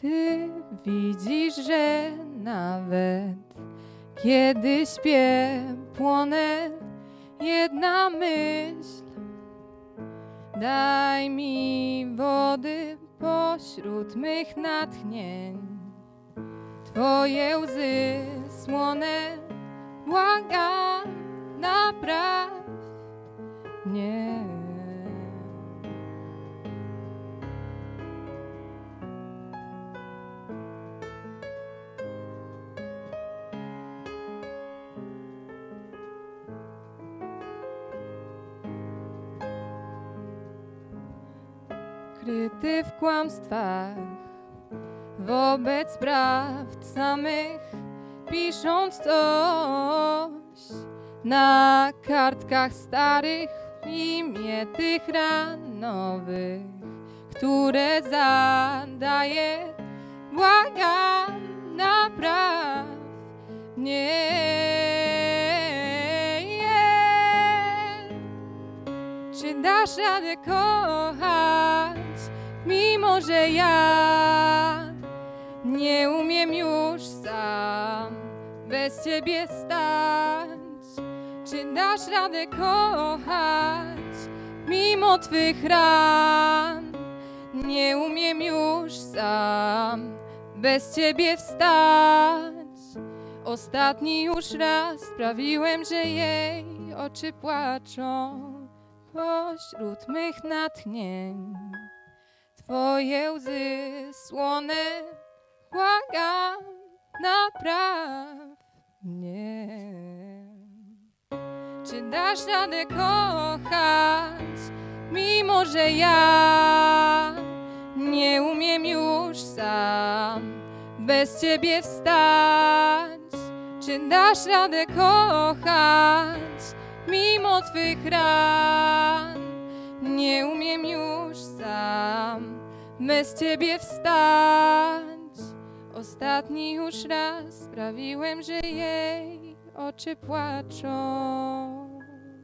Ty widzisz, że nawet kiedy śpię, płonę jedna myśl. Daj mi wody pośród mych natchnień, Twoje łzy słone, błagam, napraw mnie. Kryty w kłamstwach, wobec prawd samych, pisząc coś na kartkach starych, imię tych ran nowych, które zadaję, błagam, napraw mnie. Czy dasz radę kochać, mimo że ja nie umiem już sam bez Ciebie stać? Czy dasz radę kochać, mimo Twych ran? Nie umiem już sam bez Ciebie wstać. Ostatni już raz sprawiłem, że jej oczy płaczą pośród mych natchnień. Twoje łzy słone, błagam, napraw mnie. Czy dasz radę kochać, mimo że ja nie umiem już sam bez Ciebie wstać? Czy dasz radę kochać, mimo Twych ran? Nie umiem już sam bez Ciebie wstać. Ostatni już raz sprawiłem, że jej oczy płaczą.